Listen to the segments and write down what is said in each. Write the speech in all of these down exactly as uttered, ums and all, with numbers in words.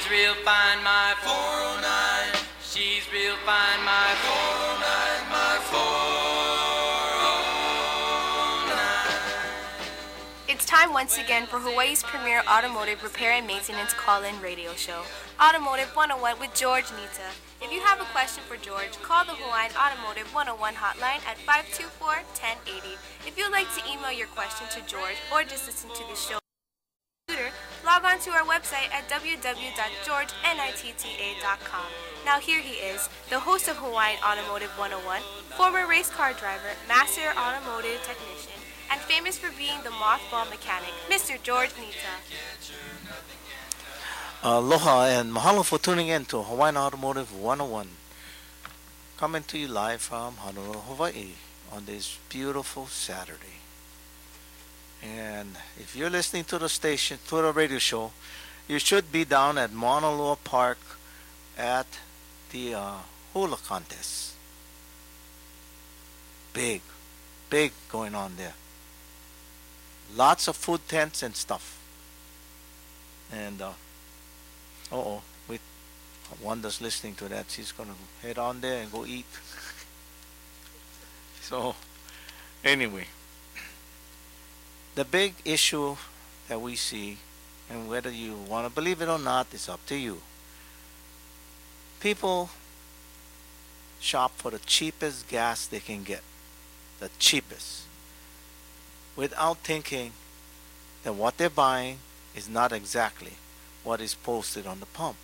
real fine, my four oh nine. She's real fine, my four oh nine, my four oh nine. It's time once again for Hawaii's premier automotive repair and maintenance call-in radio show, Automotive one oh one with George Nita. If you have a question for George, call the Hawaiian Automotive one oh one hotline at five two four, one oh eight oh. If you'd like to email your question to George or just listen to the show, log on to our website at w w w dot george nitta dot com. Now here he is, the host of Hawaiian Automotive one oh one, former race car driver, master automotive technician, and famous for being the mothball mechanic, Mister George Nita. Aloha and mahalo for tuning in to Hawaiian Automotive one oh one. Coming to you live from Honolulu, Hawaii on this beautiful Saturday. And if you're listening to the station, to the radio show, you should be down at Mauna Loa Park at the uh, hula contest. Big, big going on there. Lots of food tents and stuff. And, uh, uh-oh, we, Wanda's listening to that. She's going to head on there and go eat. So, anyway. The big issue that we see, and whether you want to believe it or not, it's up to you. People shop for the cheapest gas they can get, the cheapest, without thinking that what they're buying is not exactly what is posted on the pump.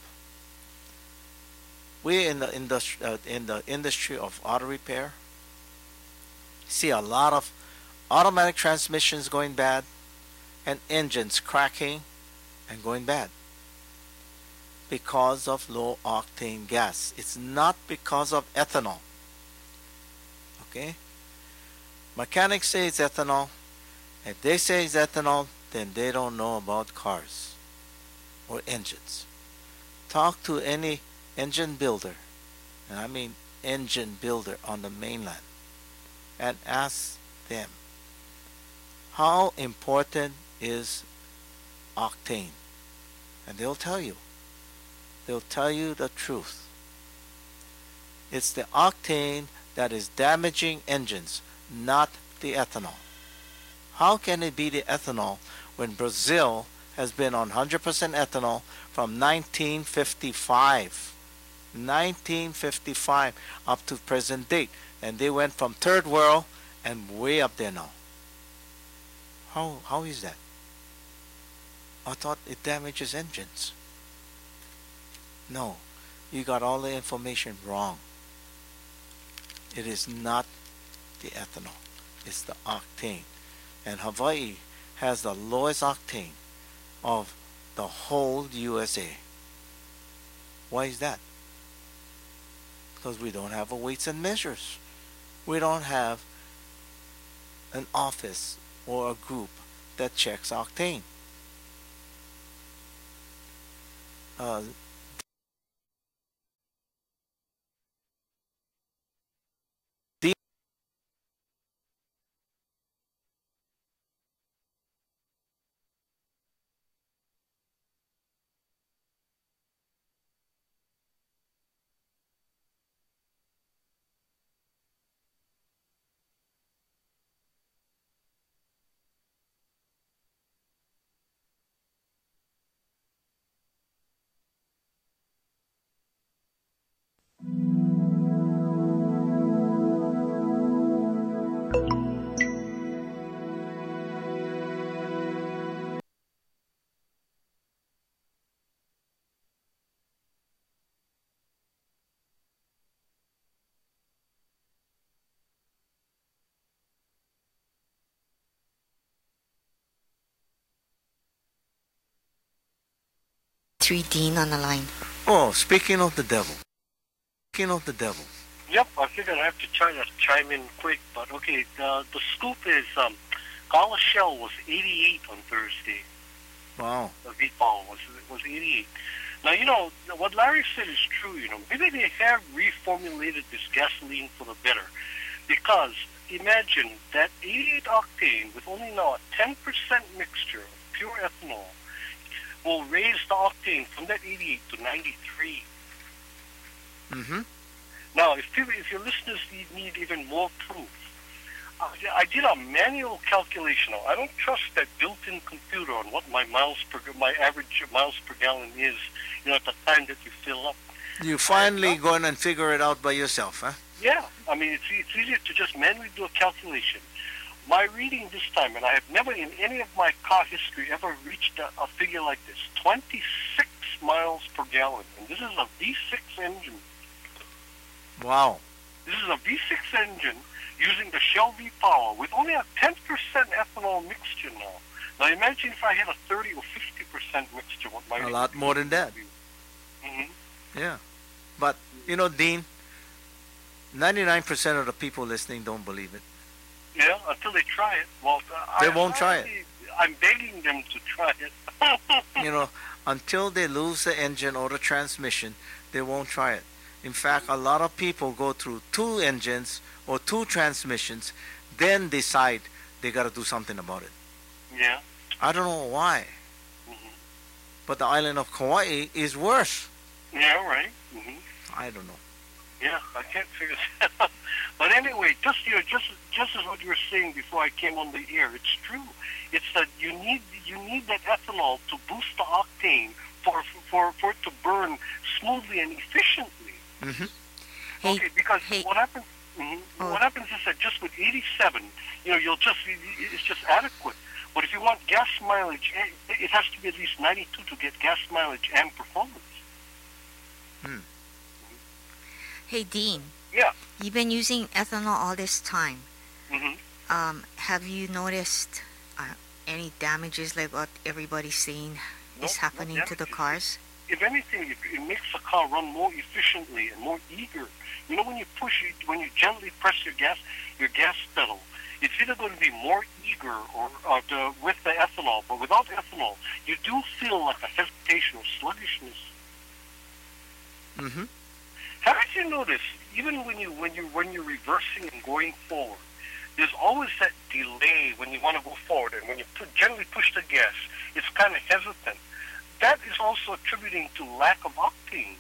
We're in the industry, uh, in the industry of auto repair. See a lot of automatic transmissions going bad and engines cracking and going bad because of low octane gas. It's not because of ethanol. Okay? Mechanics say it's ethanol. If they say it's ethanol, then they don't know about cars or engines. Talk to any engine builder, and I mean engine builder on the mainland, and ask them, how important is octane? And they'll tell you. They'll tell you the truth. It's the octane that is damaging engines, not the ethanol. How can it be the ethanol when Brazil has been on one hundred percent ethanol from nineteen fifty-five? nineteen fifty-five up to present date. And they went from third world and way up there now. How how is that? I thought it damages engines. No, you got all the information wrong. It is not the ethanol. It's the octane. And Hawaii has the lowest octane of the whole U S A. Why is that? Because we don't have a weights and measures. We don't have an office or a group that checks octane. Uh, three Dean on the line. oh, speaking of the devil. Speaking of the devil. Yep, I figured I have to try to chime in quick, but okay, the the scoop is um, Gala Shell was eighty-eight on Thursday. Wow. The V-Ball was was eighty-eight. Now, you know, what Larry said is true, you know. Maybe they have reformulated this gasoline for the better. Because imagine that eighty-eight octane with only now a ten percent mixture of pure ethanol will raise the octane from that eighty-eight to ninety-three. Mm-hmm. Now, if people, if your listeners need, need even more proof, uh, I did a manual calculation. Now, I don't trust that built-in computer on what my miles per my average miles per gallon is. You know, at the time that you fill up. You finally going and figure it out by yourself, huh? Yeah, I mean, it's it's easier to just manually do a calculation. My reading this time, and I have never in any of my car history ever reached a, a figure like this: twenty-six miles per gallon, and this is a V six engine. Wow. This is a V six engine using the Shell V-Power with only a ten percent ethanol mixture now. Now imagine if I had a thirty or fifty percent mixture. What my A lot more than that. Mm-hmm. Yeah. But, you know, Dean, ninety-nine percent of the people listening don't believe it. Yeah, until they try it. Well, uh, They I, won't try it. I'm begging them to try it. You know, until they lose the engine or the transmission, they won't try it. In fact, a lot of people go through two engines or two transmissions, then decide they got to do something about it. Yeah. I don't know why. Mm-hmm. But the island of Kauai is worse. Yeah, right. Mm-hmm. I don't know. Yeah, I can't figure that out. But anyway, just you know, just just as what you were saying before I came on the air, it's true. It's that you need you need that ethanol to boost the octane for for for it to burn smoothly and efficiently. Mm-hmm. Hey, Okay, because hey. what happens? Mm-hmm, Oh. What happens is that just with eighty-seven, you know, you'll just it's just adequate. But if you want gas mileage, it it has to be at least ninety-two to get gas mileage and performance. Hey, Dean, Yeah. you've been using ethanol all this time. Mm-hmm. Um, have you noticed uh, any damages like what everybody's saying No, is no happening to the damages. cars? If anything, it, it makes the car run more efficiently and more eager. You know, when you push it, when you gently press your gas, your gas pedal, it's either going to be more eager or, or to, with the ethanol, but without ethanol, you do feel like a hesitation or sluggishness. Mm-hmm. Haven't you noticed, even when you when you when you're reversing and going forward, there's always that delay when you want to go forward, and when you put, gently push the gas, it's kind of hesitant. That is also attributing to lack of octane.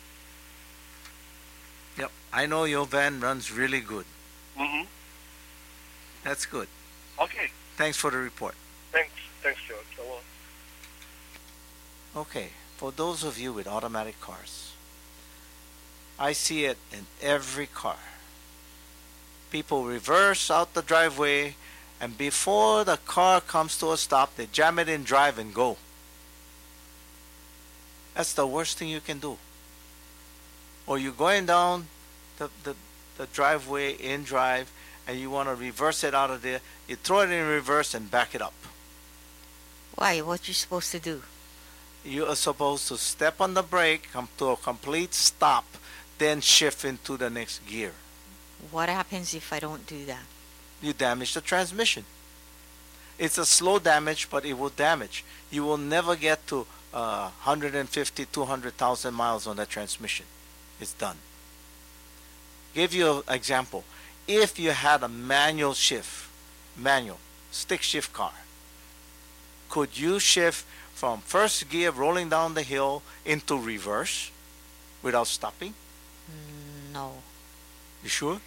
Yep. I know your van runs really good. Mm-hmm. That's good. Okay. Thanks for the report. Thanks. Thanks, George. I will. Okay. For those of you with automatic cars, I see it in every car. People reverse out the driveway, and before the car comes to a stop, they jam it in drive and go. That's the worst thing you can do. Or you're going down the, the, the driveway in drive, and you want to reverse it out of there, you throw it in reverse and back it up. Why? What you supposed to do? You are supposed to step on the brake, come to a complete stop, then shift into the next gear. What happens if I don't do that? You damage the transmission. It's a slow damage, but it will damage. You will never get to uh, one hundred fifty, two hundred thousand miles on that transmission. It's done. Give you an example. If you had a manual shift, manual, stick shift car, could you shift from first gear rolling down the hill into reverse without stopping? Mm, no. You sure?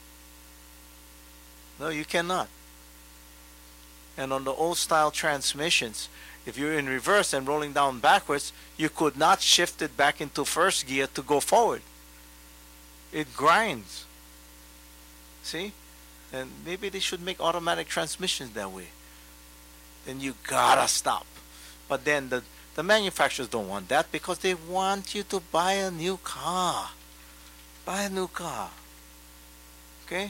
No, you cannot. And on the old style transmissions, if you're in reverse and rolling down backwards, you could not shift it back into first gear to go forward. It grinds. See? And maybe they should make automatic transmissions that way. Then you gotta stop. But then the, the manufacturers don't want that because they want you to buy a new car. Buy a new car. Okay?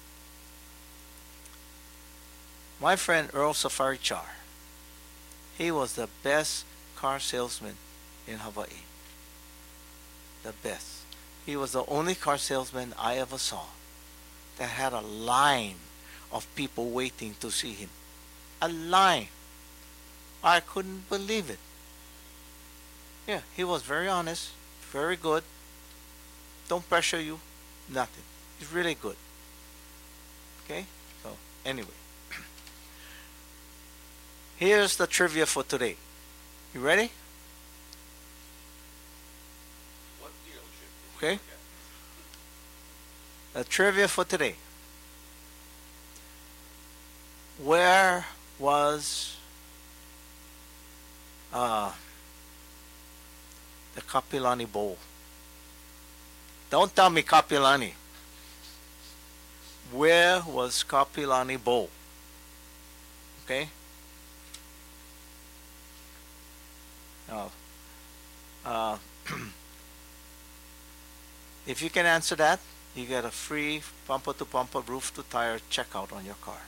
My friend Earl Safari Char, he was the best car salesman in Hawaii. The best. He was the only car salesman I ever saw that had a line of people waiting to see him. A line. I couldn't believe it. Yeah, he was very honest, very good. Don't pressure you, nothing. He's really good. Okay? So, anyway. Here's the trivia for today. You ready? Okay. A trivia for today. Where was uh, the Kapilani Bowl? Don't tell me Kapilani. Where was Kapilani Bowl? Okay. Now, uh, if you can answer that, you get a free bumper-to-bumper, roof-to-tire checkout on your car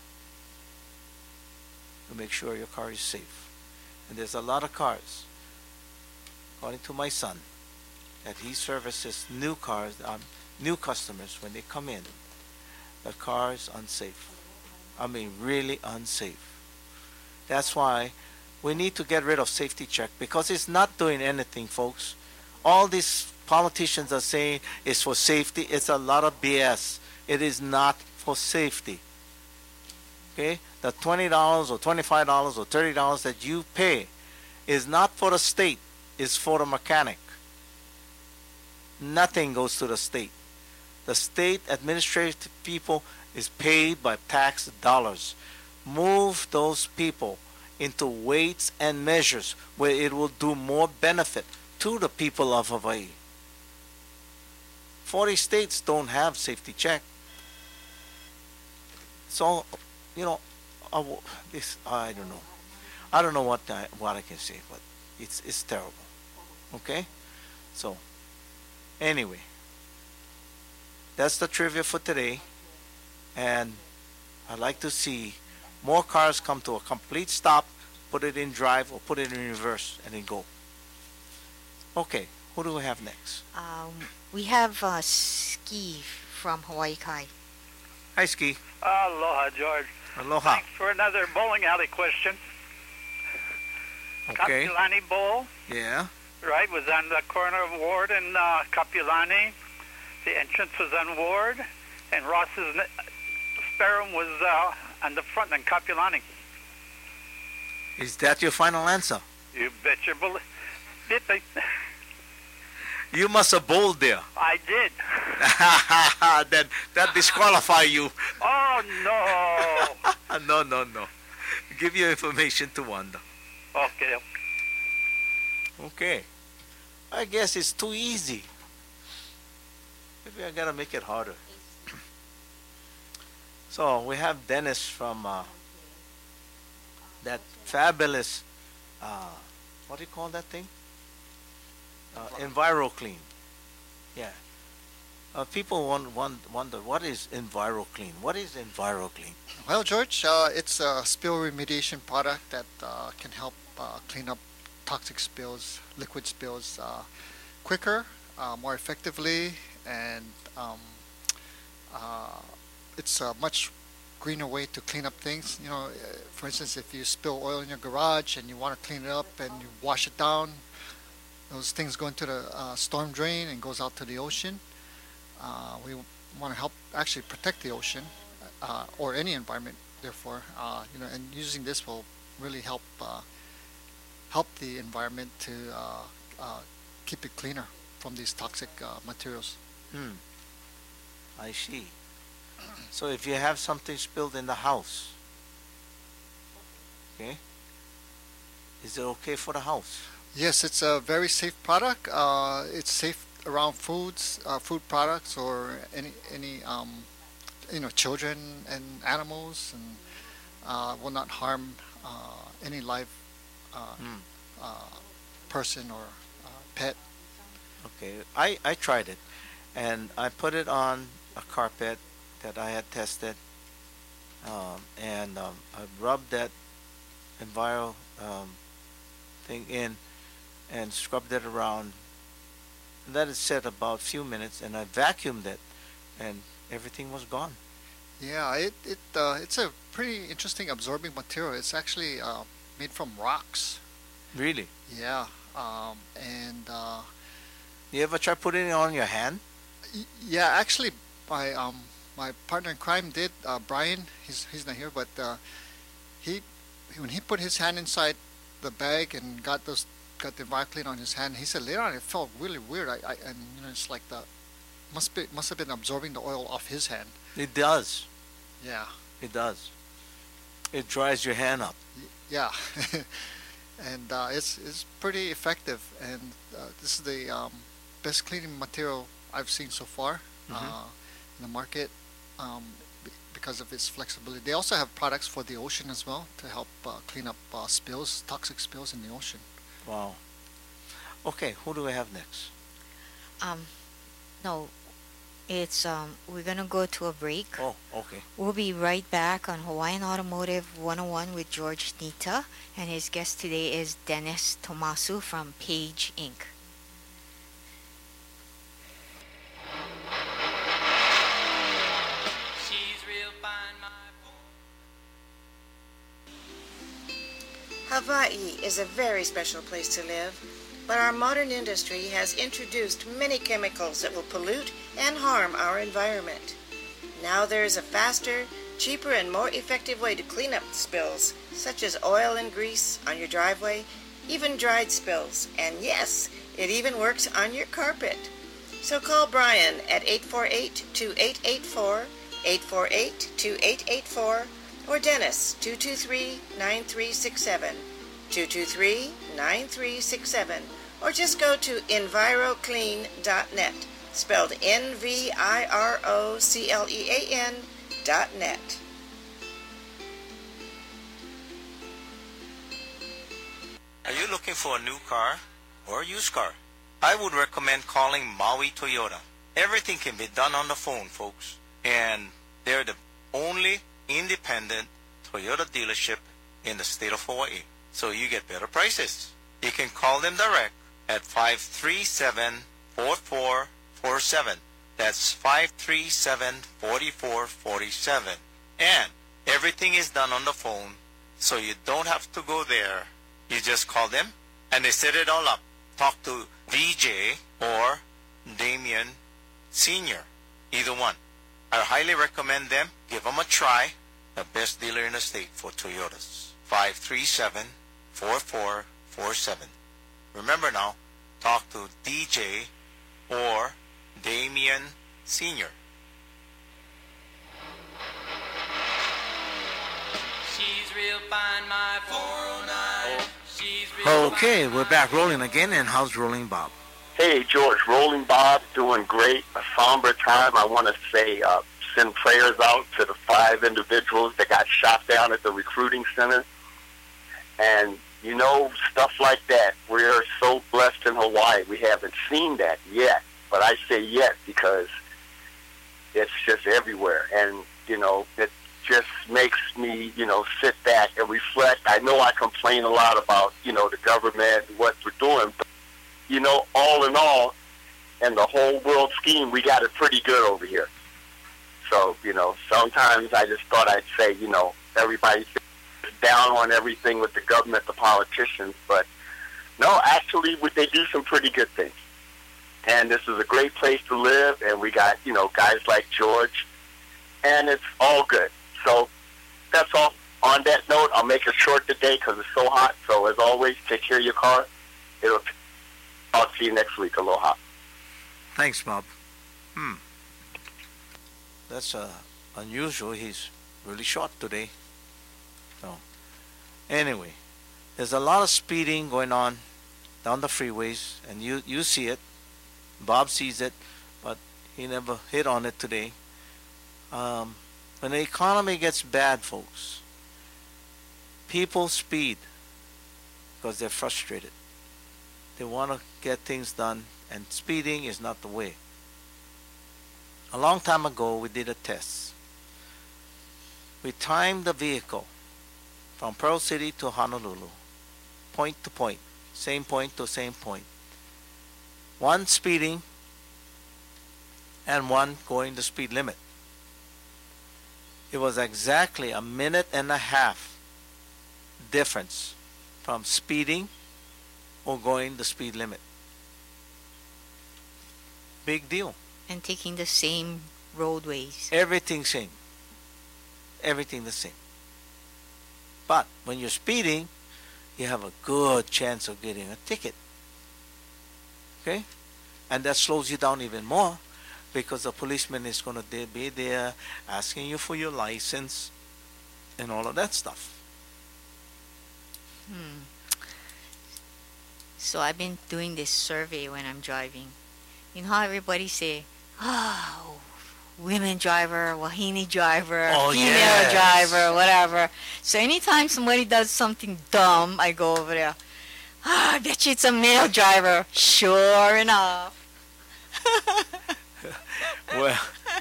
to make sure your car is safe. And there's a lot of cars, according to my son, that he services new cars, um, new customers when they come in. The car is unsafe. I mean, really unsafe. That's why we need to get rid of safety check, because it's not doing anything, folks. All these politicians are saying it's for safety. It's a lot of B S. It is not for safety. Okay? The twenty dollars or twenty-five dollars or thirty dollars that you pay is not for the state. It's for the mechanic. Nothing goes to the state. The state administrative people is paid by tax dollars. Move those people into weights and measures where it will do more benefit to the people of Hawaii. forty states don't have safety check. So, you know, I, this I don't know. I don't know what I, what I can say, but it's it's terrible. Okay, so anyway, that's the trivia for today, and I'd like to see more cars come to a complete stop, put it in drive or put it in reverse, and then go. Okay, who do we have next? Um, we have uh, Ski from Hawaii Kai. Hi, Ski. Aloha, George. Aloha. Thanks for another bowling alley question. Okay. Kapilani Bowl, Yeah. right, was on the corner of Ward and uh, Kapilani. The entrance was on Ward, and Ross's ne- Sparrow was uh, on the front on Kapilani. Is that your final answer? You bet your bullet. Did they? You must have bowled there. I did. Then that disqualify you. Oh, no. No, no, no. Give your information to Wanda. Okay. Okay. I guess it's too easy. Maybe I gotta make it harder. So we have Dennis from uh, that fabulous, uh, what do you call that thing? Uh, EnviroClean. Yeah. Uh, people want, want, wonder, what is EnviroClean? What is EnviroClean? Well, George, uh, it's a spill remediation product that uh, can help uh, clean up toxic spills, liquid spills uh, quicker, uh, more effectively, and um, uh, it's a much greener way to clean up things. You know, uh, for instance, if you spill oil in your garage and you want to clean it up and you wash it down, those things go into the uh, storm drain and goes out to the ocean. Uh, we want to help actually protect the ocean uh, or any environment. Therefore, uh, you know, and using this will really help uh, help the environment to uh, uh, keep it cleaner from these toxic uh, materials. Hmm. I see. So if you have something spilled in the house, okay, is it okay for the house? Yes, it's a very safe product. Uh, it's safe around foods, uh, food products, or any any um, you know, children and animals, and uh, will not harm uh, any live uh, Hmm. uh, person or uh, pet. Okay, I, I tried it, and I put it on a carpet that I had tested, um, and um, I rubbed that Enviro um, thing in and scrubbed it around. And let it set about a few minutes, and I vacuumed it, and everything was gone. Yeah, it it uh, it's a pretty interesting absorbing material. It's actually uh, made from rocks. Really? Yeah, um, and uh, You ever try putting it on your hand? y- yeah, actually, my um my partner in crime did. Uh, Brian, he's he's not here, but uh, he when he put his hand inside the bag and got those got the Viclean on his hand. He said later on it felt really weird. I, I and you know it's like the must be must have been absorbing the oil off his hand. It does. Yeah. It does. It dries your hand up. Yeah. And uh, it's it's pretty effective. And uh, this is the um, best cleaning material I've seen so far Mhm. uh, in the market um, b- because of its flexibility. They also have products for the ocean as well to help uh, clean up uh, spills, toxic spills in the ocean. Wow. Okay, who do we have next? Um, no, it's um. We're gonna go to a break. Oh, okay. We'll be right back on Hawaiian Automotive one oh one with George Nita, and his guest today is Dennis Tomasu from Page Incorporated. She's real fine, my boy. Hawaii is a very special place to live, but our modern industry has introduced many chemicals that will pollute and harm our environment. Now there is a faster, cheaper, and more effective way to clean up spills, such as oil and grease on your driveway, even dried spills, and yes, it even works on your carpet. So call Brian at eight four eight, two eight eight four, eight four eight, two eight eight four, or Dennis, two two three, nine three six seven, two two three, nine three six seven, or just go to enviroclean dot net, spelled N V I R O C L E A N dot net. Are you looking for a new car or a used car? I would recommend calling Maui Toyota. Everything can be done on the phone, folks. And they're the only independent Toyota dealership in the state of Hawaii. So you get better prices. You can call them direct at five three seven, four four four seven. That's five three seven, four four four seven. And everything is done on the phone, so you don't have to go there. You just call them, and they set it all up. Talk to V J or Damien Senior, either one. I highly recommend them. Give them a try. The best dealer in the state for Toyotas. five three seven, four four four seven. Remember now, talk to D J or Damien Senior. She's real fine, my four oh nine. She's real Okay, fine, we're my back rolling again, and how's Rolling Bob? Hey, George, Rolling Bob, doing great. A somber time. I want to say uh, send prayers out to the five individuals that got shot down at the recruiting center. And, you know, stuff like that. We're so blessed in Hawaii. We haven't seen that yet. But I say yet because it's just everywhere. And, you know, it just makes me, you know, sit back and reflect. I know I complain a lot about, you know, the government and what we're doing. But, you know, all in all, in the whole world scheme, we got it pretty good over here. So, you know, sometimes I just thought I'd say, you know, everybody's down on everything with the government, the politicians. But, no, actually, they do some pretty good things. And this is a great place to live, and we got, you know, guys like George, and it's all good. So that's all. On that note, I'll make it short today because it's so hot. So as always, take care of your car. It'll. I'll see you next week. Aloha. Thanks, Bob. Hmm. That's uh, unusual. He's really short today. So, anyway, there's a lot of speeding going on down the freeways, and you, you see it. Bob sees it, but he never hit on it today. Um, when the economy gets bad, folks, people speed because they're frustrated. They want to get things done, and speeding is not the way. A long time ago, we did a test. We timed the vehicle from Pearl City to Honolulu, point to point, same point to same point. One speeding and one going the speed limit. It was exactly a minute and a half difference from speeding or going the speed limit. Big deal. And taking the same roadways. Everything same. Everything the same. But when you're speeding, you have a good chance of getting a ticket. Okay? And that slows you down even more because the policeman is going to be there asking you for your license and all of that stuff. Hmm. So I've been doing this survey when I'm driving. You know how everybody say, oh, women driver, Wahini driver, Oh, female yes. driver, whatever. So anytime somebody does something dumb, I go over there. Ah, I bet you it's a male driver. Sure enough. Well,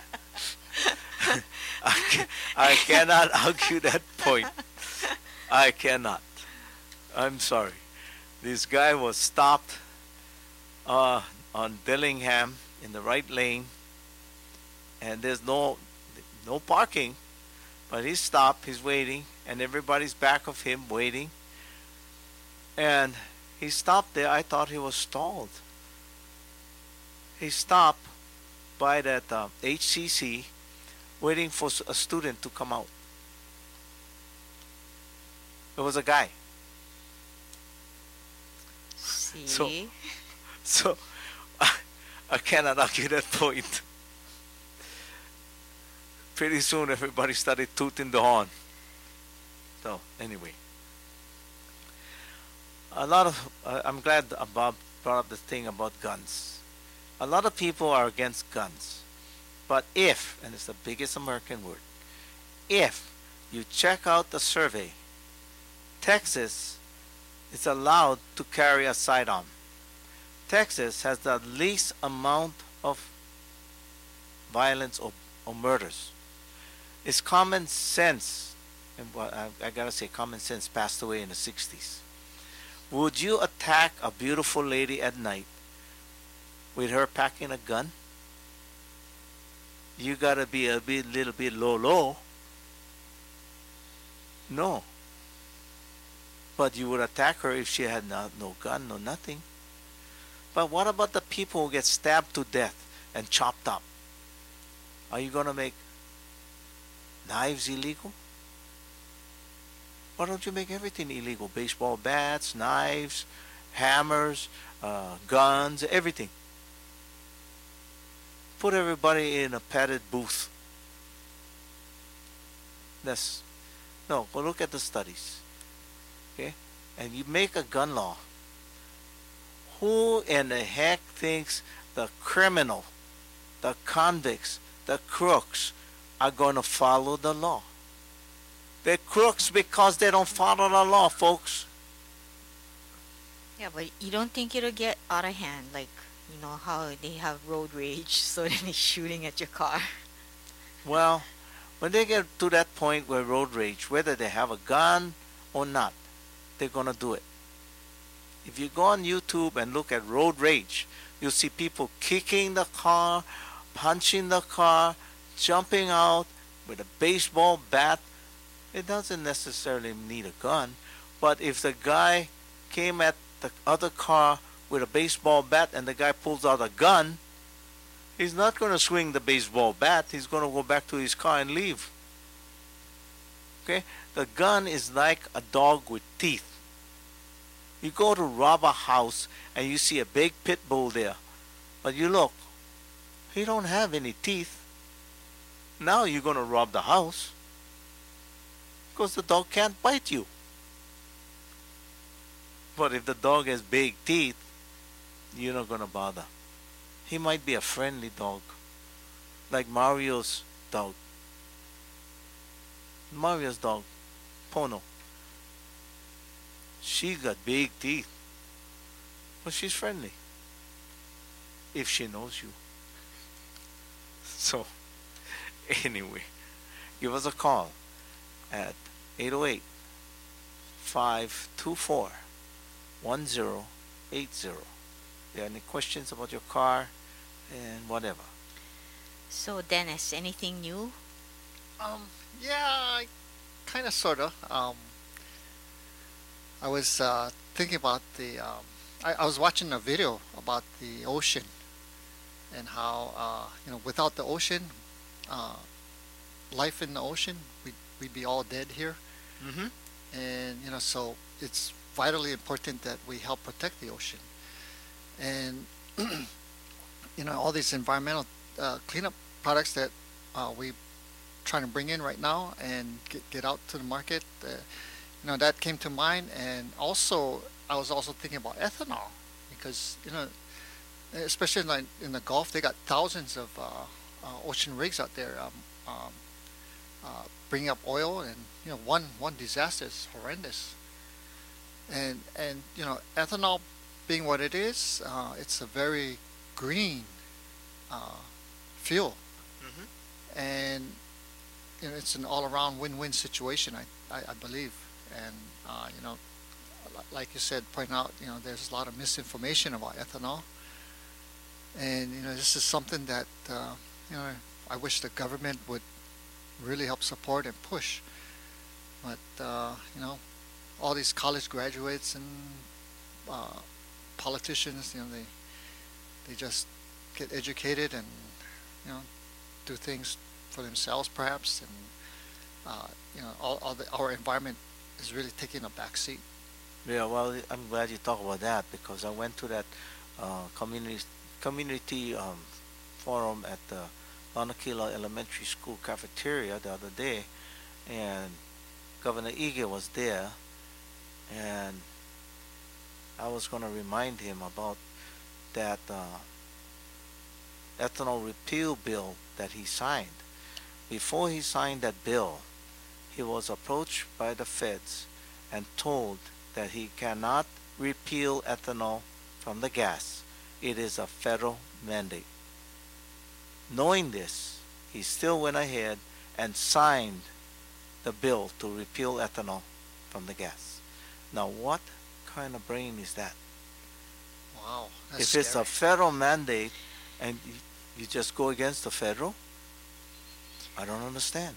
I, ca- I cannot argue that point. I cannot. I'm sorry. This guy was stopped uh, on Dillingham in the right lane, and there's no no parking, but he's stopped, he's waiting, and everybody's back of him waiting. And he stopped there. I thought he was stalled. He stopped by that uh, H C C waiting for s- a student to come out. It was a guy. See? So- So I cannot argue that point. Pretty soon everybody started tooting the horn. So anyway, a lot of uh, I'm glad Bob brought up the thing about guns. A lot of people are against guns, but if, and it's the biggest American word, if you check out the survey, Texas is allowed to carry a sidearm. Texas has the least amount of violence or, or murders. It's common sense, and what I, I gotta say, common sense passed away in the sixties. Would you attack a beautiful lady at night with her packing a gun? You gotta be a bit, little bit low, low. No. But you would attack her if she had no, no gun, no nothing. But what about the people who get stabbed to death and chopped up? Are you going to make knives illegal? Why don't you make everything illegal? Baseball bats, knives, hammers, uh, guns, everything. Put everybody in a padded booth. That's, no, go look at the studies. Okay? And you make a gun law. Who in the heck thinks the criminal, the convicts, the crooks are going to follow the law? They're crooks because they don't follow the law, folks. Yeah, but you don't think it'll get out of hand, like, you know, how they have road rage, so then they're shooting at your car. Well, when they get to that point where road rage, whether they have a gun or not, they're going to do it. If you go on YouTube and look at road rage, you'll see people kicking the car, punching the car, jumping out with a baseball bat. It doesn't necessarily need a gun, but if the guy came at the other car with a baseball bat and the guy pulls out a gun, he's not going to swing the baseball bat. He's going to go back to his car and leave. Okay? The gun is like a dog with teeth. You go to rob a house and you see a big pit bull there, but you look, he don't have any teeth. Now you're going to rob the house because the dog can't bite you. But if the dog has big teeth, you're not going to bother. He might be a friendly dog, like Mario's dog. Mario's dog, Pono. She got big teeth, but she's friendly if she knows you. So, anyway, give us a call at eight oh eight, five two four, one zero eight zero. If you have any questions about your car and whatever. So, Dennis, anything new? Um, yeah, kind of, sort of. Um, I was uh, thinking about the. Um, I, I was watching a video about the ocean and how uh, you know without the ocean, uh, life in the ocean, we'd we'd be all dead here. Mm-hmm. And you know, so it's vitally important that we help protect the ocean. And you know, all these environmental uh, cleanup products that uh, we trying to bring in right now and get, get out to the market, uh, you know, that came to mind. And also, I was also thinking about ethanol, because, you know, especially in, like, in the Gulf, they got thousands of uh, uh, ocean rigs out there um, um, uh, bringing up oil, and, you know, one one disaster is horrendous. And and you know, ethanol being what it is, uh, it's a very green uh, fuel, Mm-hmm. and you know, it's an all-around win-win situation, I, I, I believe. And uh, you know, li- like you said, point out, you know, there's a lot of misinformation about ethanol, and you know, this is something that uh, you know, I wish the government would really help support and push. But uh, you know, all these college graduates and uh, politicians, you know, they they just get educated and, you know, do things for themselves, perhaps, and uh, you know, all, all the, our environment is really taking a back seat. Yeah, well, I'm glad you talk about that, because I went to that uh, community community um, forum at the Lanakila Elementary School cafeteria the other day, and Governor Ige was there, and I was going to remind him about that uh, ethanol repeal bill that he signed. Before he signed that bill, he was approached by the feds and told that he cannot repeal ethanol from the gas. It is a federal mandate. Knowing this, he still went ahead and signed the bill to repeal ethanol from the gas. Now, what kind of brain is that? Wow, that's If it's scary. a federal mandate and you, you just go against the federal, I don't understand.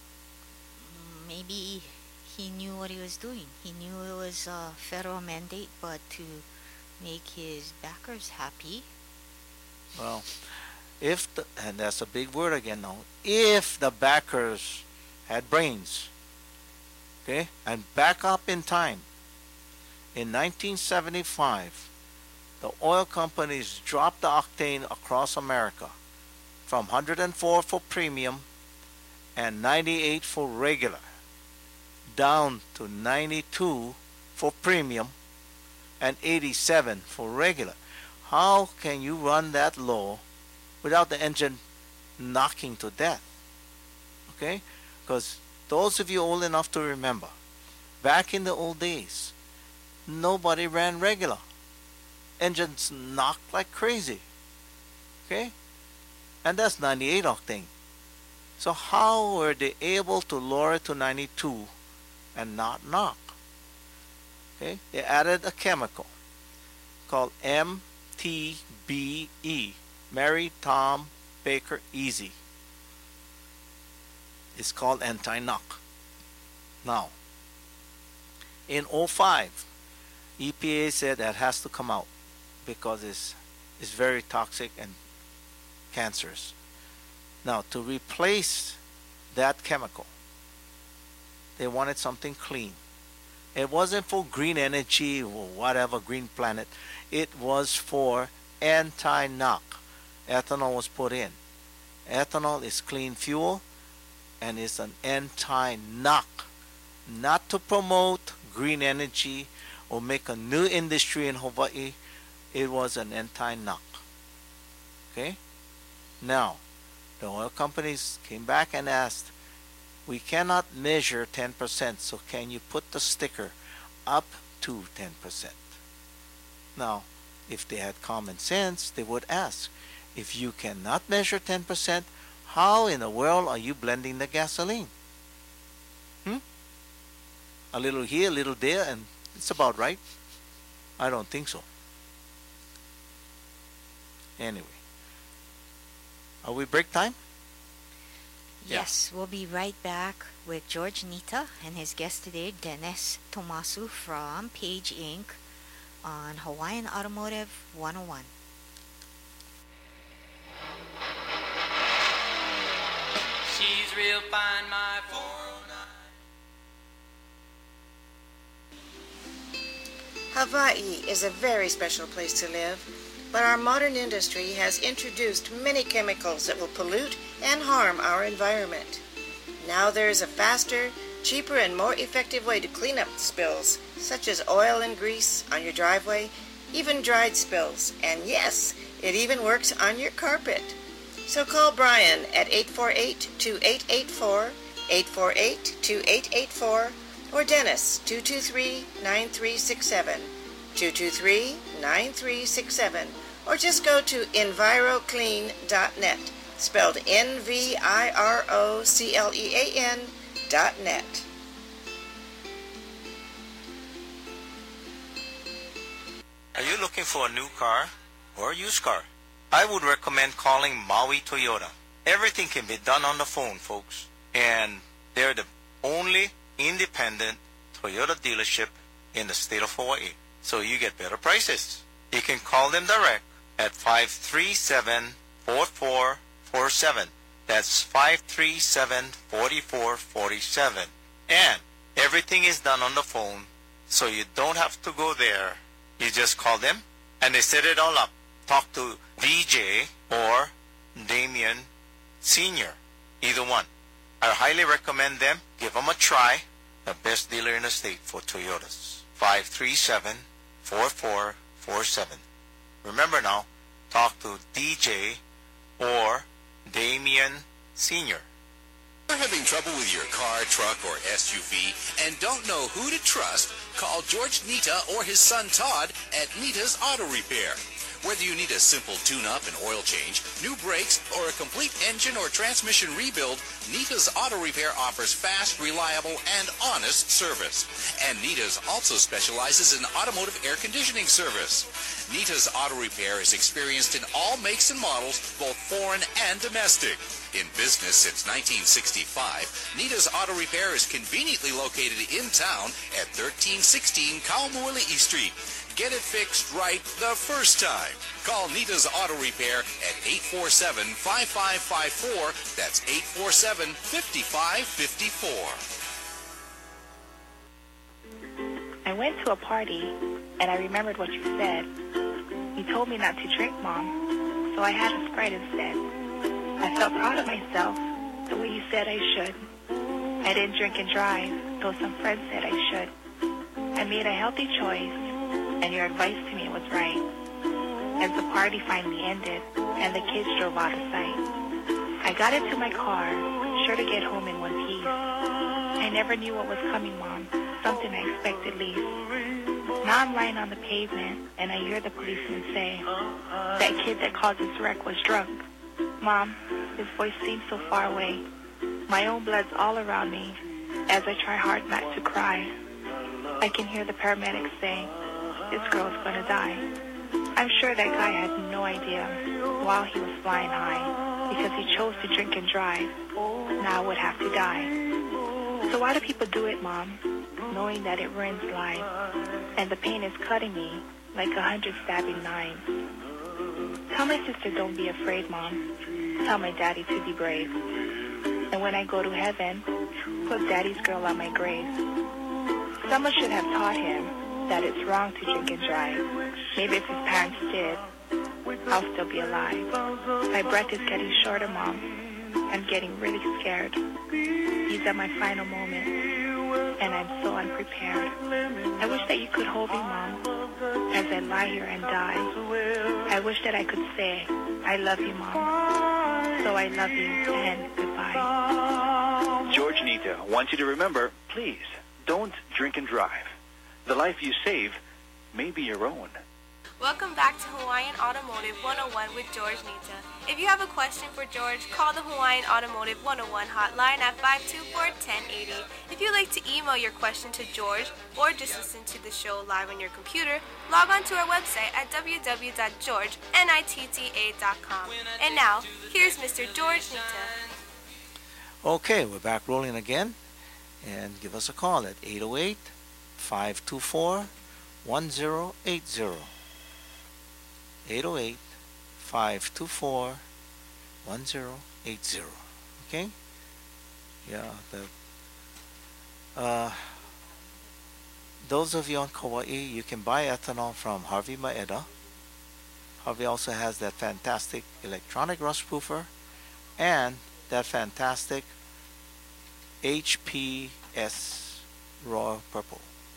Mm, Maybe he knew what he was doing. He knew it was a federal mandate, but to make his backers happy. Well, if the, and that's a big word again now, if the backers had brains, okay, and back up in time, in nineteen seventy-five, the oil companies dropped the octane across America from one hundred four for premium and ninety-eight for regular, down to ninety-two for premium and eighty-seven for regular. How can you run that low without the engine knocking to death? Okay? Because those of you old enough to remember, back in the old days, nobody ran regular. Engines knocked like crazy. Okay? And that's ninety-eight octane. So how were they able to lower it to ninety-two and not knock? Okay? They added a chemical called M T B E, Mary Tom Baker Easy. It's called anti-knock. Now, in oh five, E P A said that has to come out because it's, it's very toxic and cancerous. Now, to replace that chemical, they wanted something clean. It wasn't for green energy or whatever, green planet. It was for anti-knock. Ethanol was put in. Ethanol is clean fuel and is an anti-knock. Not to promote green energy or make a new industry in Hawaii. It was an anti-knock. Okay? Now, the oil companies came back and asked, we cannot measure ten percent, so can you put the sticker up to ten percent? Now, if they had common sense, they would ask, if you cannot measure ten percent, how in the world are you blending the gasoline? Hmm? A little here, a little there, and it's about right? I don't think so. Anyway, are we break time? Yeah. Yes, we'll be right back with George Nita and his guest today, Dennis Tomasu from Page Incorporated on Hawaiian Automotive one oh one. She's real fine, my four oh nine. Hawaii is a very special place to live, but our modern industry has introduced many chemicals that will pollute and harm our environment. Now there is a faster, cheaper, and more effective way to clean up spills, such as oil and grease on your driveway, even dried spills, and yes, it even works on your carpet. So call Brian at eight four eight, two eight eight four, eight four eight, two eight eight four, or Dennis, two two three, nine three six seven, two two three, nine three six seven, or just go to enviroclean dot net, spelled N V I R O C L E A N dot net. Are you looking for a new car or a used car? I would recommend calling Maui Toyota. Everything can be done on the phone, folks. And they're the only independent Toyota dealership in the state of Hawaii. So you get better prices. You can call them direct at five three seven, four four four seven. That's five three seven, four four four seven. And everything is done on the phone, so you don't have to go there. You just call them, and they set it all up. Talk to D J or Damien Senior, either one. I highly recommend them. Give them a try. The best dealer in the state for Toyotas. five three seven, four four four seven. Remember now, talk to D J or Damien Senior. You're having trouble with your car, truck, or S U V and don't know who to trust? Call George Nita or his son Todd at Nita's Auto Repair. Whether you need a simple tune-up and oil change, new brakes, or a complete engine or transmission rebuild, Nita's Auto Repair offers fast, reliable, and honest service. And Nita's also specializes in automotive air conditioning service. Nita's Auto Repair is experienced in all makes and models, both foreign and domestic. In business since nineteen sixty-five, Nita's Auto Repair is conveniently located in town at thirteen sixteen Kaumoili'i Street. Get it fixed right the first time. Call Nita's Auto Repair at eight four seven, five five five four. That's eight four seven, five five five four. I went to a party, and I remembered what you said. You told me not to drink, Mom, so I had a Sprite instead. I felt proud of myself, the way you said I should. I didn't drink and drive, though some friends said I should. I made a healthy choice, and your advice to me was right. As the party finally ended, and the kids drove out of sight, I got into my car, sure to get home in one piece. I never knew what was coming, Mom, something I expected least. Now I'm lying on the pavement, and I hear the policeman say, that kid that caused this wreck was drunk. Mom, his voice seems so far away. My own blood's all around me, as I try hard not to cry. I can hear the paramedics saying, this girl's gonna die. I'm sure that guy had no idea while he was flying high, because he chose to drink and drive. Now I would have to die. So why do people do it, Mom, knowing that it ruins lives, and the pain is cutting me like a hundred stabbing knives? Tell my sister don't be afraid, Mom. Tell my daddy to be brave. And when I go to heaven, put Daddy's girl on my grave. Someone should have taught him that it's wrong to drink and drive. Maybe if his parents did, I'll still be alive. My breath is getting shorter, Mom. I'm getting really scared. These are my final moments, and I'm so unprepared. I wish that you could hold me, Mom, as I lie here and die. I wish that I could say, I love you, Mom. So I love you, and goodbye. George Nita wants you to remember, please, don't drink and drive. The life you save may be your own. Welcome back to Hawaiian Automotive one oh one with George Nita. If you have a question for George, call the Hawaiian Automotive one oh one hotline at five two four, one oh eight oh. If you'd like to email your question to George or just listen to the show live on your computer, log on to our website at w w w dot george nitta dot com. And now, here's Mister George Nita. Okay, we're back rolling again. And give us a call at eight oh eight, five two four, one oh eight oh. eight oh eight, five two four, one oh eight oh. Okay? Yeah, the uh those of you on Kauai, you can buy ethanol from Harvey Maeda. Harvey also has that fantastic electronic rust proofer and that fantastic H P S Royal Purple.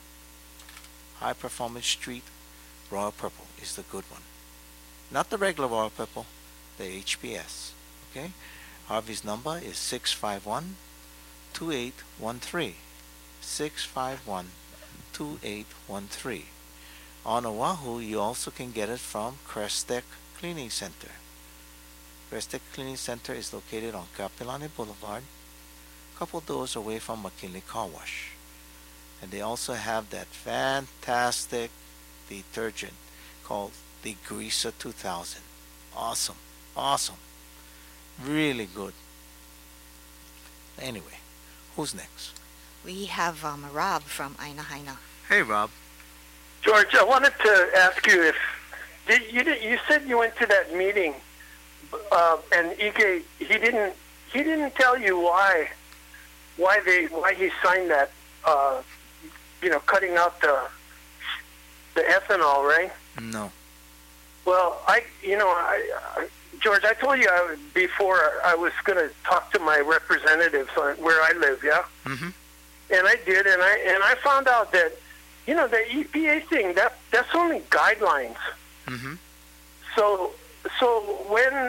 High Performance Street Royal Purple is the good one. Not the regular Royal Purple, the H P S. Okay? Harvey's number is six five one, two eight one three. six five one, two eight one three. On Oahu, you also can get it from Crestek Cleaning Center. Crestek Cleaning Center is located on Kapiolani Boulevard, a couple doors away from McKinley Car Wash. And they also have that fantastic detergent called the Greaser two thousand. Awesome. Awesome. Really good. Anyway, who's next? We have um, Rob from Aina Haina. Hey, Rob. George, I wanted to ask you if did, you did, you said you went to that meeting, uh, and Ike he didn't he didn't tell you why why they why he signed that uh, you know cutting out the the ethanol, right? No. Well, I you know I, I George, I told you I, before I was going to talk to my representatives on where I live, yeah. Mm-hmm. And I did, and I and I found out that, you know, the E P A thing that that's only guidelines. Mm-hmm. So so when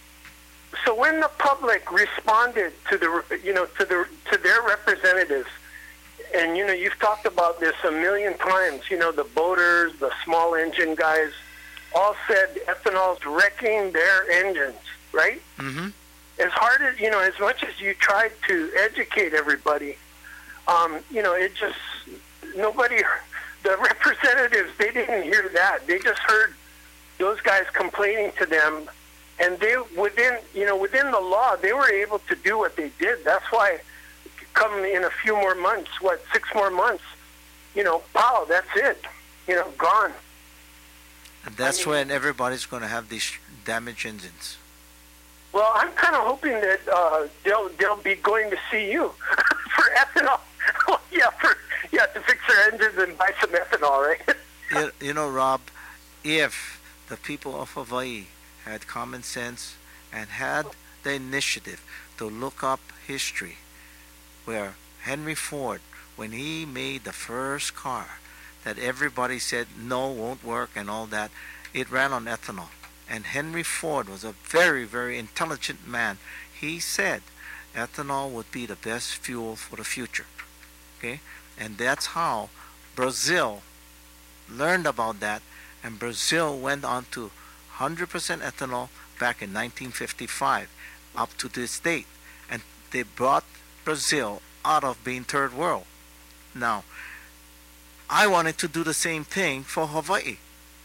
so when the public responded to the you know to the to their representatives, and you know you've talked about this a million times. You know the boaters, the small engine guys, all said ethanol's wrecking their engines, right? Mm-hmm. As hard as you know, as much as you tried to educate everybody. Um, you know, it just, nobody, the representatives, they didn't hear that. They just heard those guys complaining to them. And they, within, you know, within the law, they were able to do what they did. That's why, come in a few more months, what, six more months, you know, pow, that's it. You know, gone. And that's I mean, when everybody's going to have these damaged engines. Well, I'm kind of hoping that uh, they'll they'll be going to see you for ethanol. yeah, for yeah to fix their engines and buy some ethanol, right? you, you know, Rob, if the people of Hawaii had common sense and had the initiative to look up history, where Henry Ford, when he made the first car that everybody said no, won't work and all that, it ran on ethanol. And Henry Ford was a very, very intelligent man. He said ethanol would be the best fuel for the future. Okay? And that's how Brazil learned about that, and Brazil went on to one hundred percent ethanol back in nineteen fifty-five up to this date. And they brought Brazil out of being third world. Now, I wanted to do the same thing for Hawaii.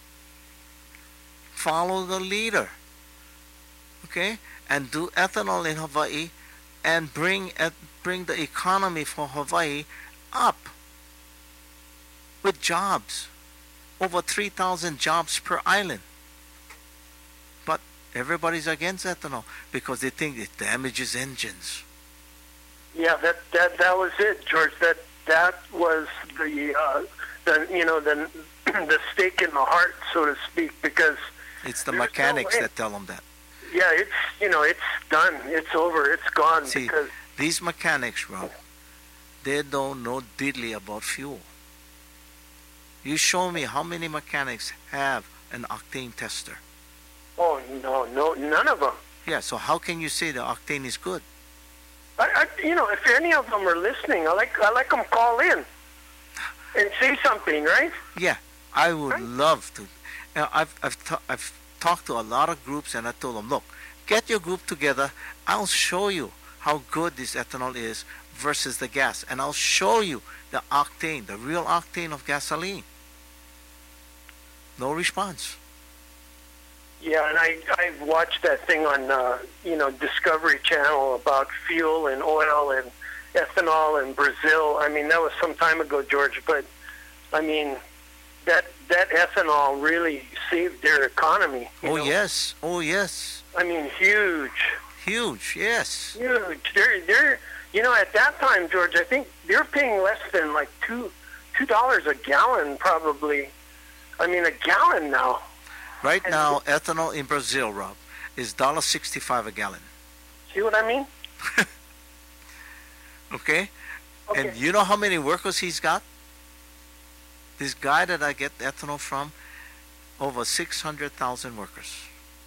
Follow the leader, okay, and do ethanol in Hawaii, and bring et- bring the economy for Hawaii up with jobs, over three thousand jobs per island. But everybody's against ethanol because they think it damages engines. Yeah, that that that was it, George. That that was the uh, the you know the the stake in the heart, so to speak, because. It's the There's mechanics no way. that tell them that. Yeah, it's you know it's done. It's over. It's gone. See, because these mechanics, Rob, they don't know diddly about fuel. You show me how many mechanics have an octane tester. oh no no none of them. Yeah, so how can you say the octane is good? I, I you know if any of them are listening, I like I like them call in and say something, right? Yeah, I would love to. Now, I've I've ta- I've talked to a lot of groups, and I told them, look, get your group together. I'll show you how good this ethanol is versus the gas, and I'll show you the octane, the real octane of gasoline. No response. Yeah, and I I've watched that thing on uh, you know Discovery Channel about fuel and oil and ethanol in Brazil. I mean that was some time ago, George, but I mean that that ethanol really saved their economy. you Oh know? yes, oh yes, I mean huge, huge, yes. huge. They're they're you know at that time, George, I think they're paying less than like two two dollars a gallon, probably. I mean, a gallon now. Right And- now, ethanol in Brazil, Rob, is one dollar sixty-five a gallon. See what I mean? Okay? Okay. And you know how many workers he's got? This guy that I get ethanol from, over six hundred thousand workers.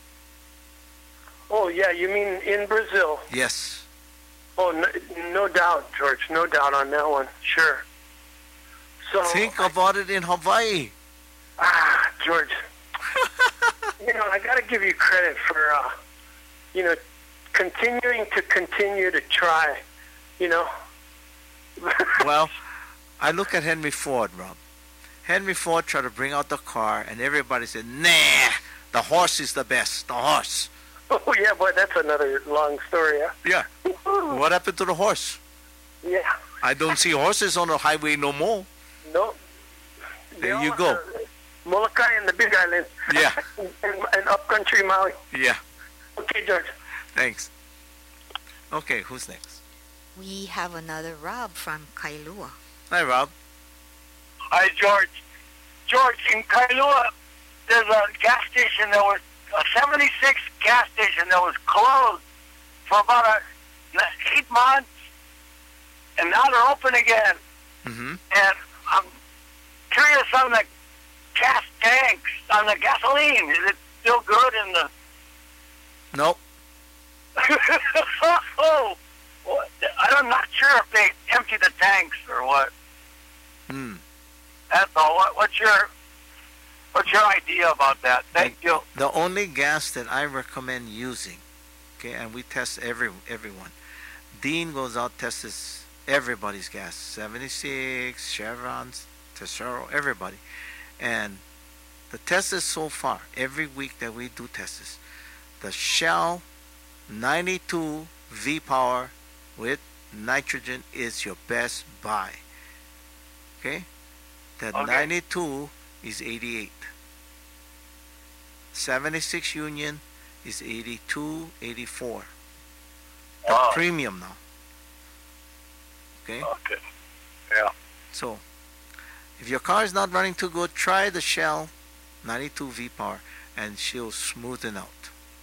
Oh, yeah, you mean in Brazil? Yes. Oh, no, no doubt, George. No doubt on that one. Sure. So, Think about it in Hawaii. ah, George, you know, I got to give you credit for, uh, you know, continuing to continue to try, you know. Well, I look at Henry Ford, Rob. Henry Ford tried to bring out the car, and everybody said, nah, the horse is the best, the horse. Oh, yeah, boy, that's another long story, huh? Yeah. What happened to the horse? Yeah. I don't see horses on the highway no more. No. There you go. Molokai and the Big Island. Yeah. and, and upcountry Maui. Yeah. Okay, George. Thanks. Okay, who's next? We have another Rob from Kailua. Hi, Rob. Hi, George. George, in Kailua, there's a gas station that was, a seventy-six gas station that was closed for about a, eight months, and now they're open again. Mm-hmm. And I'm curious on the gas tanks, on the gasoline. Is it still good in the... Nope. oh, well, I'm not sure if they empty the tanks or what. Hmm. That's all. What, what's your what's your idea about that? Thank you. The only gas that I recommend using, okay, and we test every everyone. Dean goes out, tests everybody's gas, seventy-six, Chevron's, Tesoro, everybody. And the tests so far, every week that we do tests, the Shell ninety-two V-Power with nitrogen is your best buy. Okay? The Okay. ninety-two is eighty-eight. seventy-six Union is eighty-two, eighty-four. The Wow. premium now. Okay? Okay. Yeah. So, if your car is not running too good, try the Shell ninety-two V-Power and she'll smoothen out.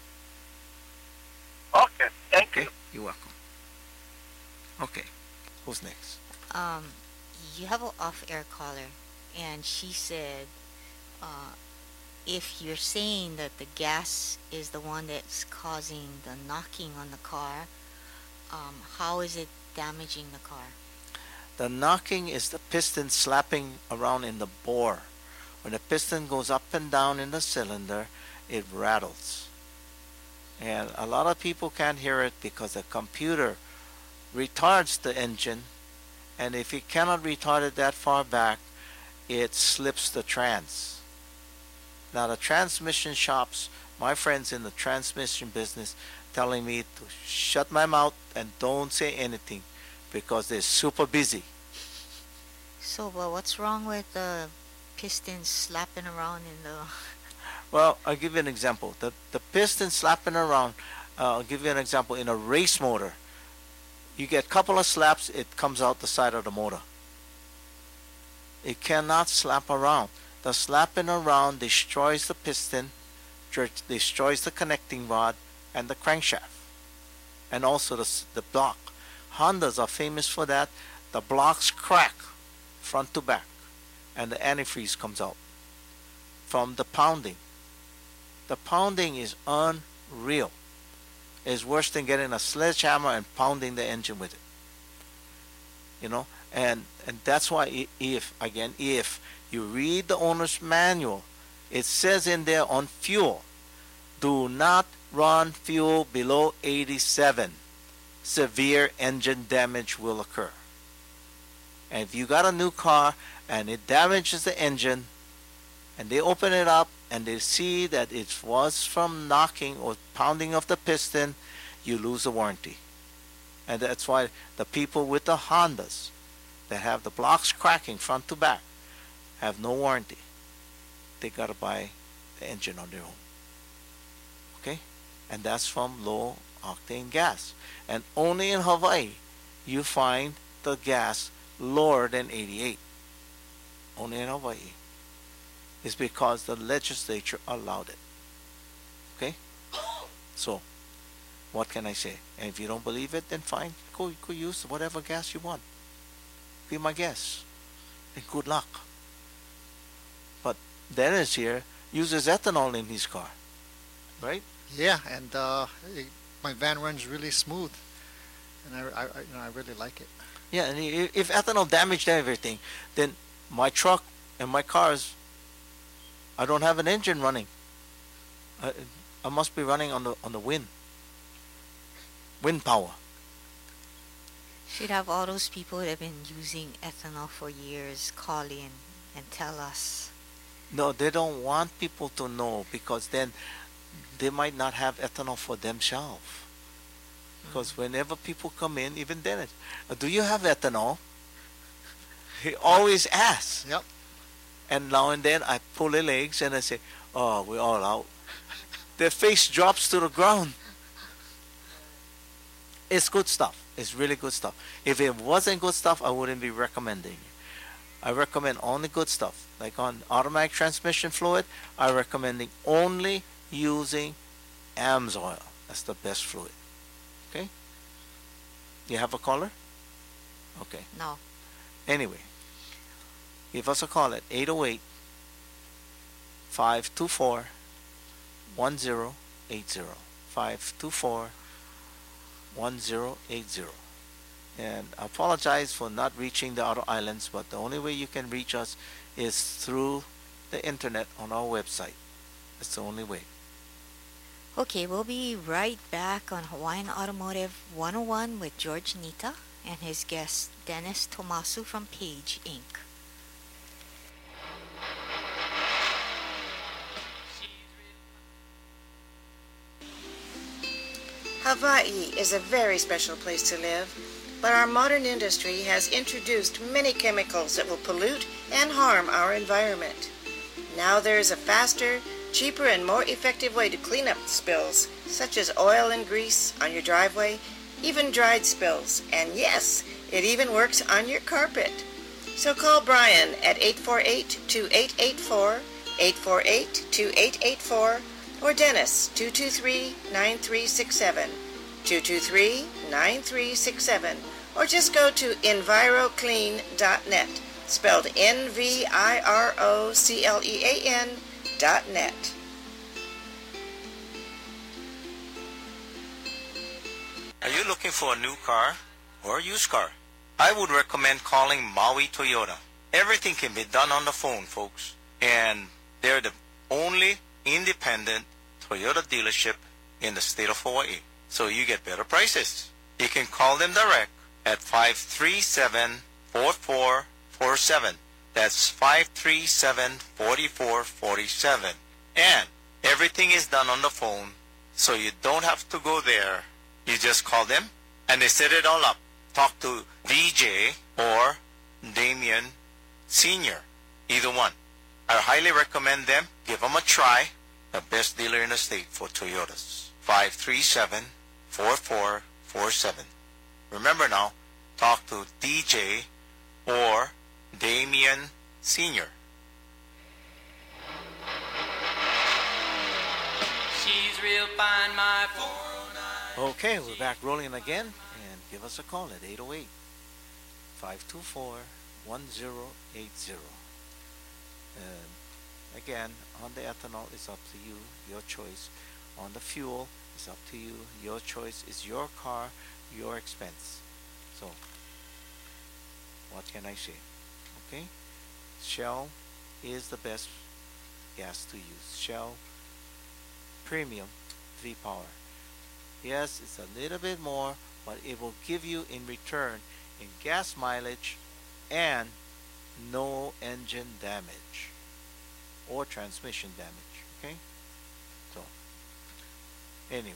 Okay. Thank Okay? you. You're welcome. Okay. Who's next? Um, you have an off-air caller, and she said, uh, if you're saying that the gas is the one that's causing the knocking on the car, um, how is it damaging the car? The knocking is the piston slapping around in the bore. When the piston goes up and down in the cylinder, it rattles. And a lot of people can't hear it because the computer retards the engine, and if it cannot retard it that far back, it slips the trans. Now the transmission shops, my friends in the transmission business, telling me to shut my mouth and don't say anything because they're super busy. So, well, what's wrong with the piston slapping around in the... Well, I'll give you an example. The, the piston slapping around, uh, I'll give you an example. In a race motor, you get a couple of slaps, it comes out the side of the motor. It cannot slap around. The slapping around destroys the piston, dr- destroys the connecting rod, and the crankshaft, and also the, s- the block. Hondas are famous for that. The blocks crack front to back, and the antifreeze comes out from the pounding. The pounding is unreal. It's worse than getting a sledgehammer and pounding the engine with it. You know, and and that's why i- if again if you read the owner's manual, it says in there on fuel, do not run fuel below eighty-seven. Severe engine damage will occur. And if you got a new car and it damages the engine, and they open it up and they see that it was from knocking or pounding of the piston, you lose the warranty. And that's why the people with the Hondas that have the blocks cracking front to back have no warranty. They got to buy the engine on their own. Okay? And that's from low octane gas. And only in Hawaii you find the gas lower than eighty-eight. only in Hawaii. It's because the legislature allowed it. Okay? So, what can I say? And if you don't believe it, then fine. Go, go use whatever gas you want. Be my guest. And good luck. But Dennis here uses ethanol in his car. Right? Yeah, and uh, it, my van runs really smooth. And I, I, I, you know, I really like it. Yeah, and i- if ethanol damaged everything, then my truck and my cars, I don't have an engine running. I, I must be running on the on the wind. Wind power. Should have all those people that have been using ethanol for years call in and tell us. No, they don't want people to know because then they might not have ethanol for themselves. Because whenever people come in, even Dennis, "Uh, do you have ethanol?" He always asks. Yep. And now and then I pull their legs and I say, "Oh, we're all out." Their face drops to the ground. It's good stuff. It's really good stuff. If it wasn't good stuff, I wouldn't be recommending it. I recommend only good stuff. Like on automatic transmission fluid, I recommending only using AMSOIL. That's the best fluid. Okay? You have a caller? Okay. No. Anyway, give us a call at eight oh eight, five two four, one zero eight zero. five two four, one zero eight zero. And I apologize for not reaching the outer islands, but the only way you can reach us is through the internet on our website. That's the only way. Okay, we'll be right back on Hawaiian Automotive one oh one with George Nita and his guest Dennis Tomasu from Page Incorporated. Hawaii is a very special place to live, but our modern industry has introduced many chemicals that will pollute and harm our environment. Now there is a faster, cheaper, and more effective way to clean up spills, such as oil and grease on your driveway, even dried spills, and yes, it even works on your carpet. So call Brian at eight four eight, two eight eight four, eight four eight, two eight eight four, or Dennis, two two three, nine three six seven, two two three, nine three six seven, or just go to enviroclean dot net, spelled N V I R O C L E A N dot net. Are you looking for a new car or a used car? I would recommend calling Maui Toyota. Everything can be done on the phone, folks. And they're the only independent Toyota dealership in the state of Hawaii. So you get better prices. You can call them direct at five three seven, four four four seven. That's five three seven, four four four seven. And everything is done on the phone, so you don't have to go there. You just call them, and they set it all up. Talk to V J or Damien Senior, either one. I highly recommend them. Give them a try. The best dealer in the state for Toyotas. five three seven, four four four seven. Remember now, talk to D J or Damien Senior. She's real fine, my four oh nine. Okay, we're back rolling again, and give us a call at eight oh eight, five two four, one zero eight zero. And again, on the ethanol, it's up to you, your choice. On the fuel, it's up to you, your choice. It's your car, your expense. So, what can I say? Okay? Shell is the best gas to use. Shell Premium V-Power. Yes, it's a little bit more, but it will give you in return in gas mileage and no engine damage or transmission damage. Okay? So, anyway,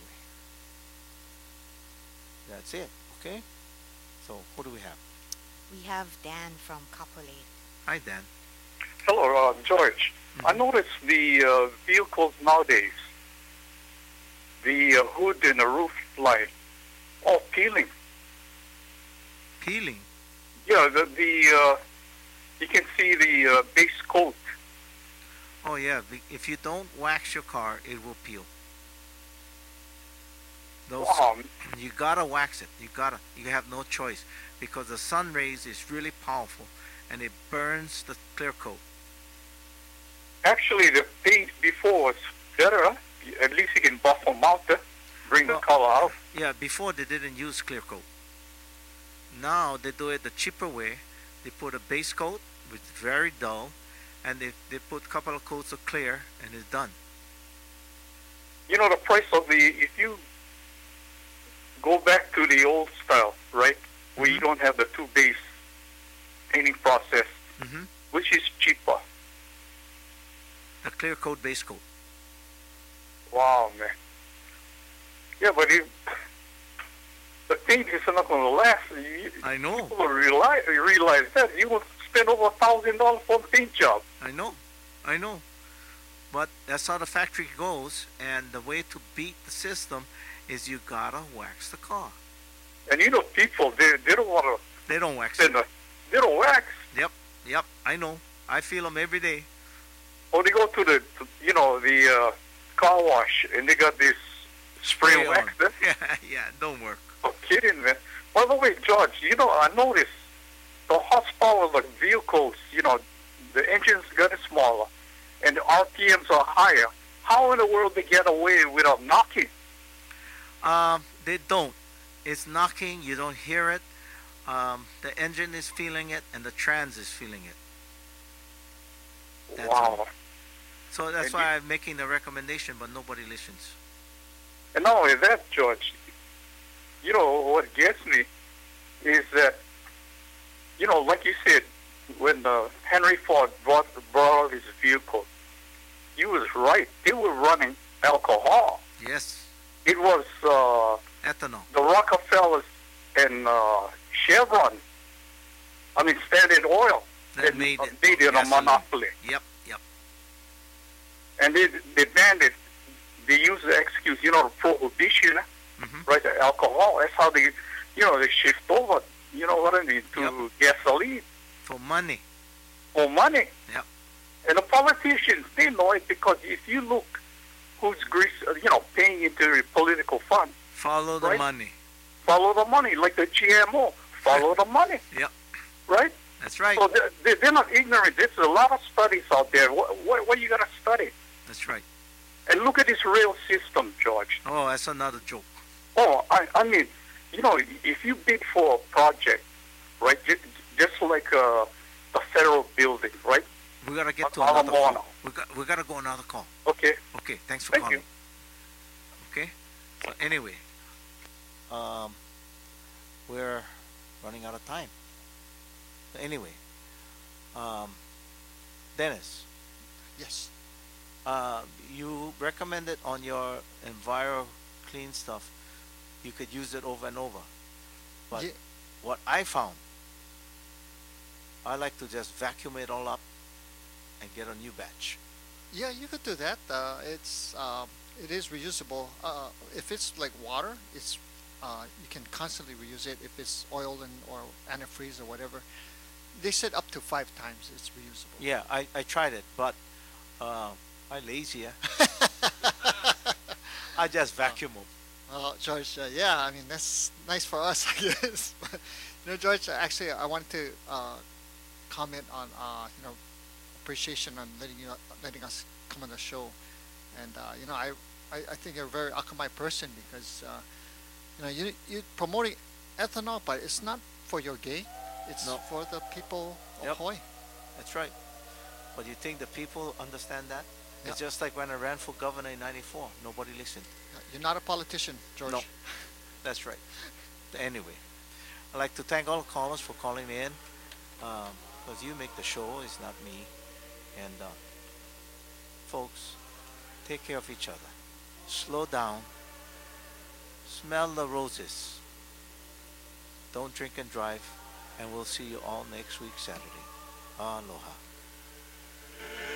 that's it. Okay? So, who do we have? We have Dan from Kapolei. Hi, Dan. Hello, uh, George. I noticed the uh, vehicles nowadays, the uh, hood and the roof light, all peeling. Peeling? Yeah, the the uh, you can see the uh, base coat. Oh yeah, be- if you don't wax your car, it will peel. Those, Wow. you gotta wax it. You gotta. You have no choice because the sun rays is really powerful, and it burns the clear coat. Actually, the paint before was better. Huh? At least you can buff them out, huh? Bring the Well- color out. Yeah, before they didn't use clear coat. Now they do it the cheaper way. They put a base coat, which is very dull, and they they put a couple of coats of clear, and it's done. You know, the price of the, if you go back to the old style, right, where you don't have the two base painting process, Mm-hmm. which is cheaper? The clear coat, base coat. Wow, man. Yeah, but if the paint is not going to last, you, I know. people realize, realize that. You will spend over a thousand dollars for a paint job. I know, I know. But that's how the factory goes, and the way to beat the system is you gotta wax the car. And you know, people, they, they don't want to They don't wax spend it. a, they don't wax. Yep, yep, I know. I feel them every day. Or they go to the, to, you know, the uh, car wash, and they got this spray, Spray on. wax there. Yeah, yeah, don't work. No kidding, man. By the way, George, you know, I noticed the horsepower of the vehicles, you know, the engines getting smaller, and the R P Ms are higher. How in the world they get away without knocking? Um, they don't. It's knocking. You don't hear it. Um, the engine is feeling it, and the trans is feeling it. That's wow. all. So that's And why I'm making the recommendation, but nobody listens. And not only that, George, you know, what gets me is that, you know, like you said, when uh, Henry Ford brought, brought out his vehicle, he was right. They were running alcohol. Yes, It was uh, ethanol. the Rockefellers and uh, Chevron, I mean, Standard Oil, That that made uh, it made it a gasoline. monopoly. Yep, yep. And they, they banned it. They use the excuse, you know, prohibition, Mhm. right, the alcohol. That's how they, you know, they shift over, you know what I mean, to gasoline For money. for money. Yep. And the politicians, they know it because if you look who's grease, uh, you know, paying into the political fund, Follow the Right. money. follow the money, like the G M O, follow the money, Yep, right? that's right. So they're, they're not ignorant. There's a lot of studies out there. What, what, what you got to study? That's right. And look at this rail system, George. Oh, that's another joke. Oh, I, I mean, you know, if you bid for a project, right, just, just like uh, a federal building, right? We gotta get to On another Ala Moana. call. We got we gotta go another call. Okay. Okay, thanks for Thank calling. you. Okay. So anyway, um, we're running out of time. So anyway, um, Dennis, Yes. uh, you recommended on your Enviro Clean stuff, you could use it over and over. But Ye- what I found, I like to just vacuum it all up and get a new batch. Yeah, you could do that. Uh, it's um, it is reusable. Uh, if it's like water, it's uh, you can constantly reuse it. If it's oil and or antifreeze or whatever, they said up to five times it's reusable. Yeah, I, I tried it, but uh, I lazy. eh? I just vacuum them. Uh, George, uh, yeah, I mean that's nice for us, I guess. But, you know, George, actually, I wanted to uh, comment on uh, you know appreciation on letting you letting us come on the show, and uh, you know I, I I think you're a very Akamai person because uh, you know you you promoting ethanol, but it's not for your gain. It's No. for the people of Yep. Hawaii. That's right. But you think the people understand that? It's Yeah. just like when I ran for governor in ninety-four. Nobody listened. You're not a politician, George. No. That's right. Anyway, I'd like to thank all the callers for calling in. Because you make the show, it's not me. And uh, folks, take care of each other. Slow down. Smell the roses. Don't drink and drive. And we'll see you all next week, Saturday. Aloha.